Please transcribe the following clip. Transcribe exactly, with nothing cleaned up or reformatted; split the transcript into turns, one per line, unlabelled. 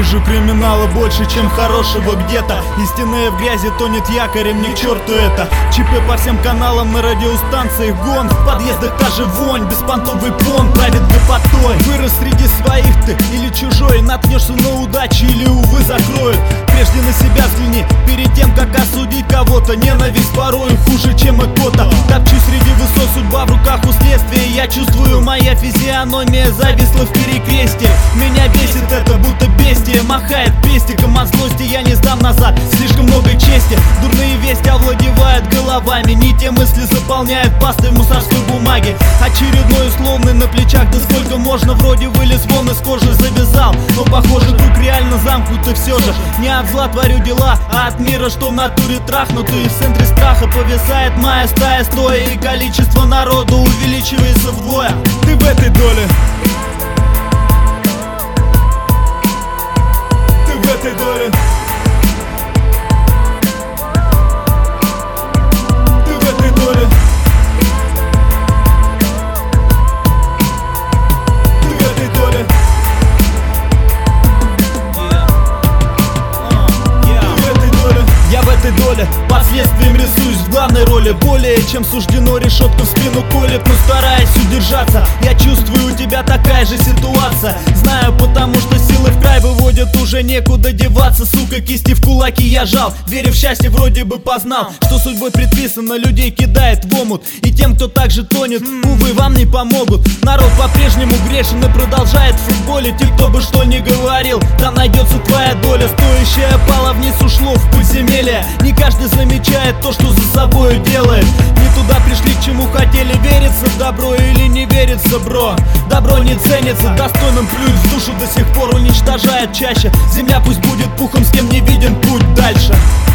Вижу криминала больше, чем хорошего где-то. Истинная в грязи тонет якорем, ни к черту это. ЧП по всем каналам, на радиостанциях гон. В подъездах та же вонь, беспонтовый пон правит гопотой. Вырос среди своих ты или чужой, наткнешься на удачу или, увы, закроют. Прежде на себя взгляни, перед тем, как осудить кого-то. Ненависть порою хуже, чем икота. Топчусь среди высот, судьба в руках у следствия. Я чувствую, моя физиономия зависла в перекрестье. Меня бесит это, будто бестия махает пестиком. От злости я не сдам назад, слишком много чести. Дурные вести овладевают головами, не те мысли заполняют пастой в мусорской бумаге. Очередной условный на плечах, да сколько можно. Вроде вылез вон из кожи, завязал, но похоже круг реально замкнут. И все же не от зла творю дела, а от мира, что в натуре трахнутый. В центре страха повисает моя стая стоя, и количество народу увеличивается вдвое. Ты в этой доле, ты в этой доле, ты в этой доле, ты в этой доле. Я в этой доле, последствиям рисуюсь в главной роли. Более чем суждено, решетку в спину колет, но стараюсь удержаться. Я чувствую, у тебя такая же ситуация. Знаю, потому что силы в край выводят, уже некуда деваться. Сука, кисти в кулаки я жал, веря в счастье вроде бы познал, что судьбой предписано, людей кидает в омут. И тем, кто также тонет, увы, вам не помогут. Народ по-прежнему грешен и продолжает в футболе. Те, кто бы что ни говорил, там найдется твоя доля. Стоящая пала вниз, ушло в подземелье. Не каждый замечает то, что за собой делает. Не туда пришли, к чему хотели. Верится в добро или не верится, бро? Добро не ценится, достойным плюнь в душу до сих пор уничтожает чаще. Земля пусть будет пухом, с кем не виден путь дальше.